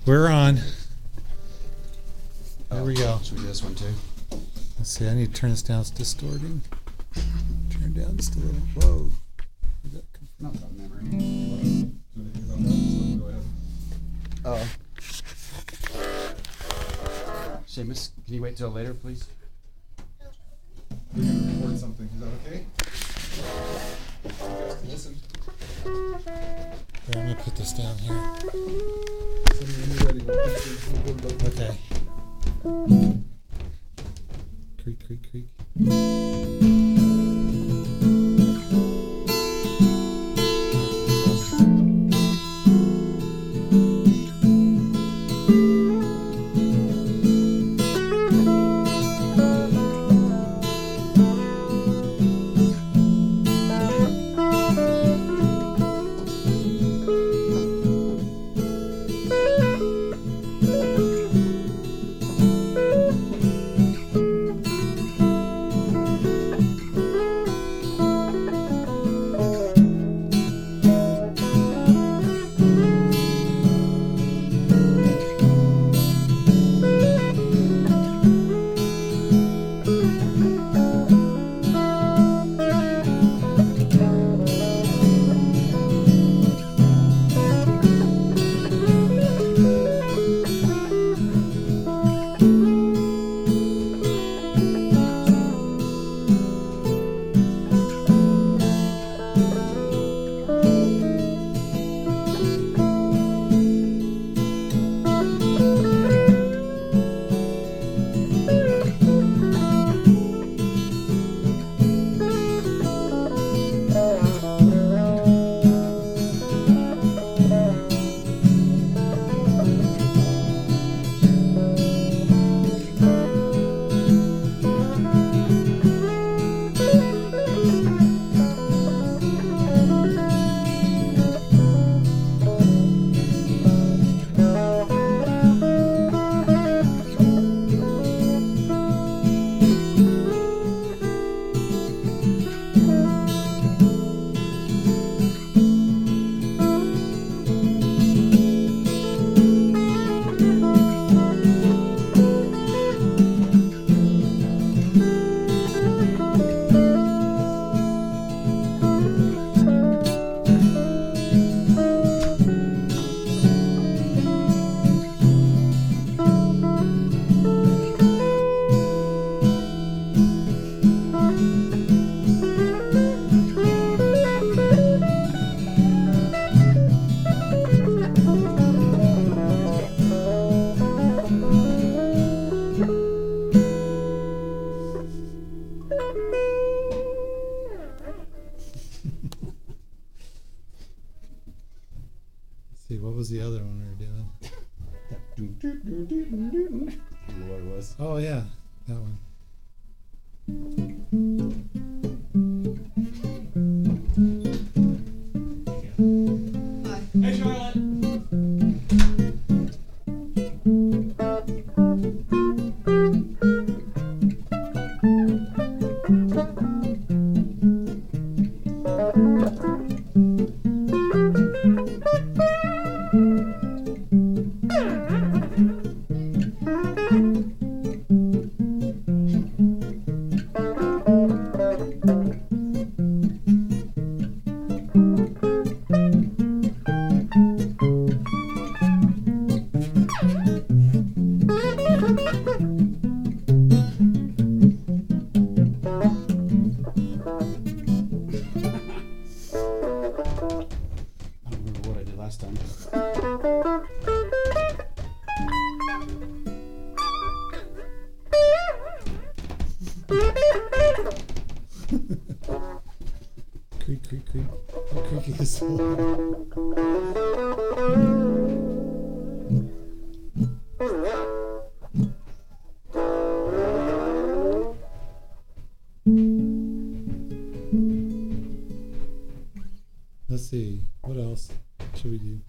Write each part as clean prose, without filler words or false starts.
We're on. There we go. Should we do this one too? Let's see. I need to turn this down. It's distorting. Turn it down just a little. Whoa. Where'd that come from? Not from memory. Oh. Seamus, can you wait till later, please? We're going to record something. Is that okay? You guys can listen. Here, I'm going to put this down here. Send me when you're ready. We'll put it up. Okay. Creak, creak, creak. See, what was the other one we were doing? I don't know what it was. Oh, yeah, that one. Hey, Charlotte. Last time. Creak, creak, creak. The creaking is so Let's see. What else should we do?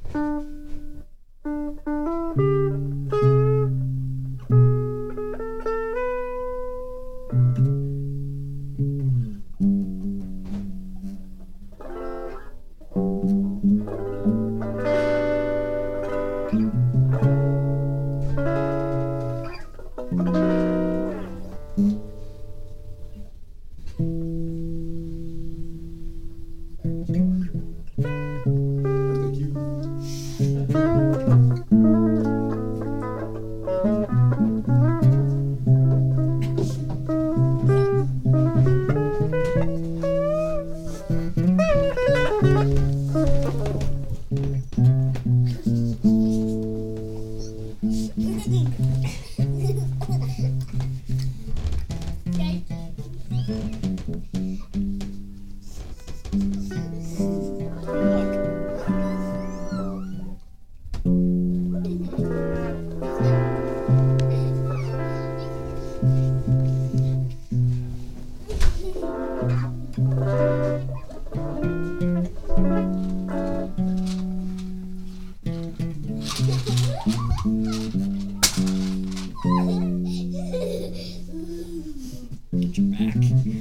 Get your back.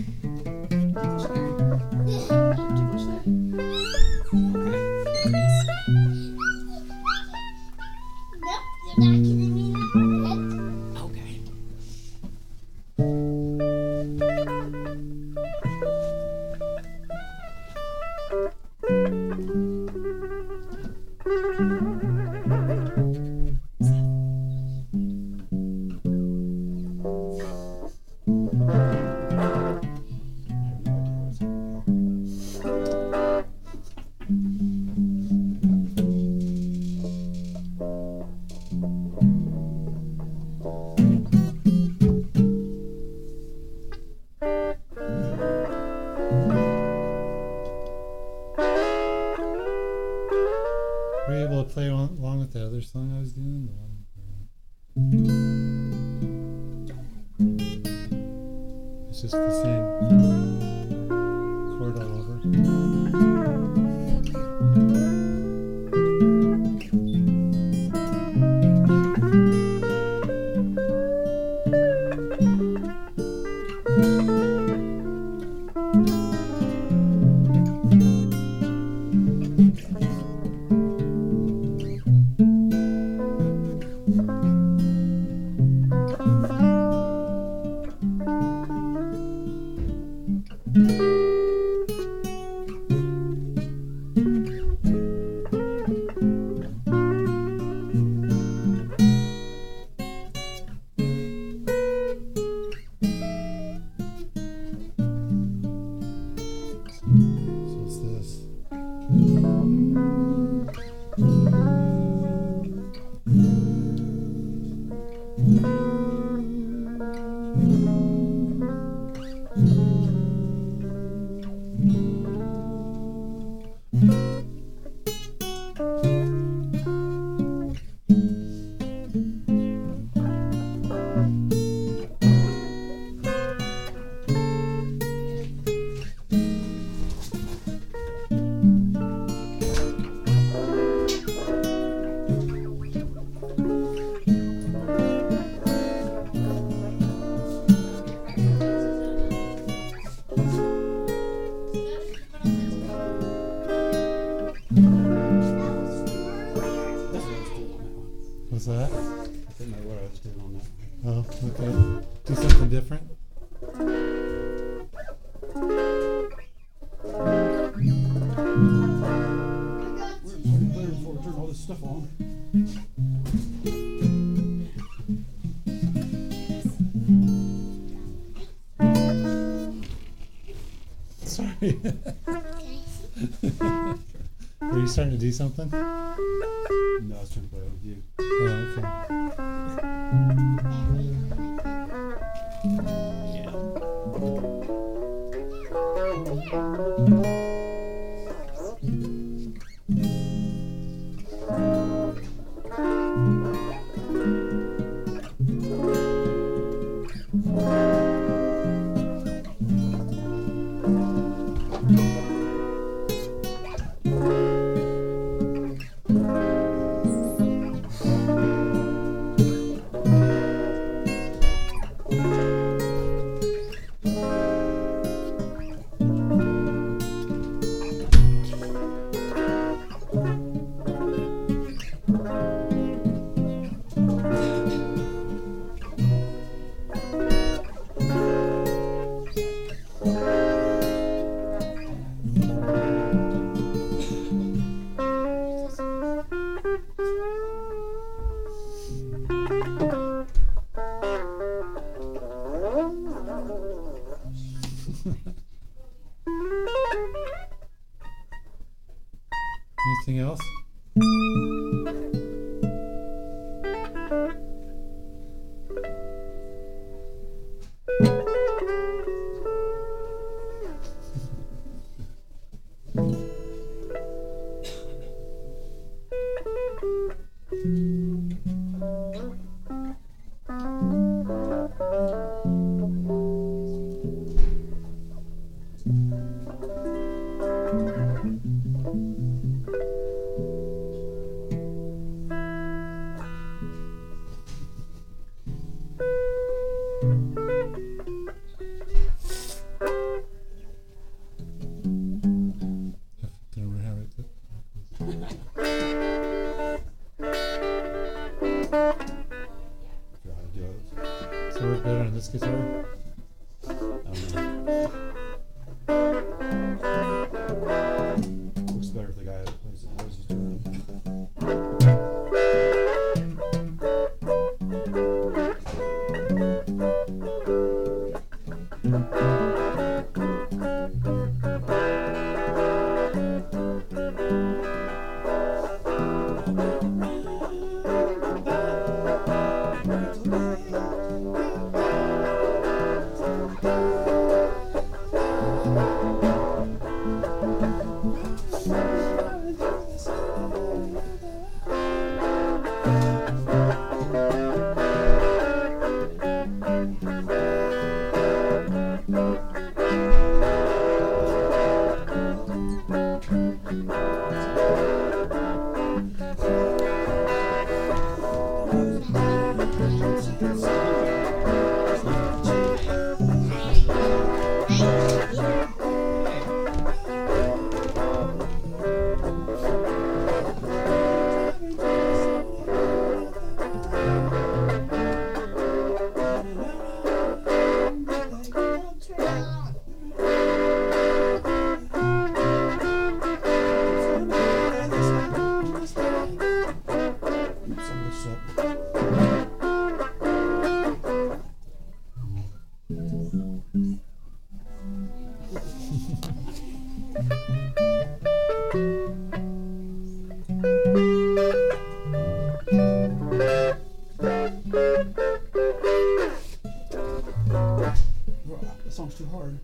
Nope, you're not kidding me now. Okay. Were you able to play along with the other song I was doing? It's just the same chord all over. So it's this. What's that? I didn't know what I was doing on that. Oh, okay. Do something different. Where before we turn all this stuff on? Sorry. Were you starting to do something? No, I was trying to play with you. Oh, okay. Anything else? So we're good on this guitar? I don't know. Looks better if the guy that plays it knows he's doing it. That song's too hard.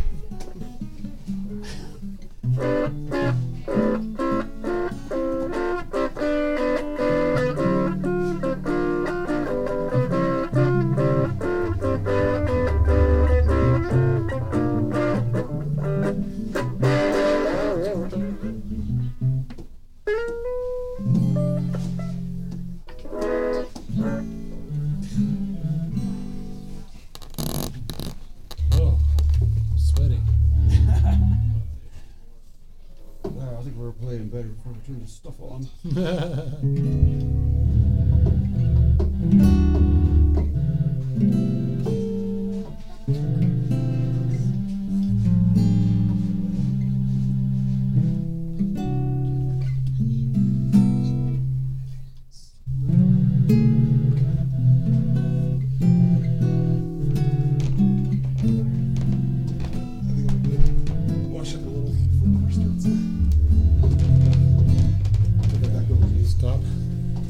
Oh, sweating. I think we were playing better before we turned the stuff on.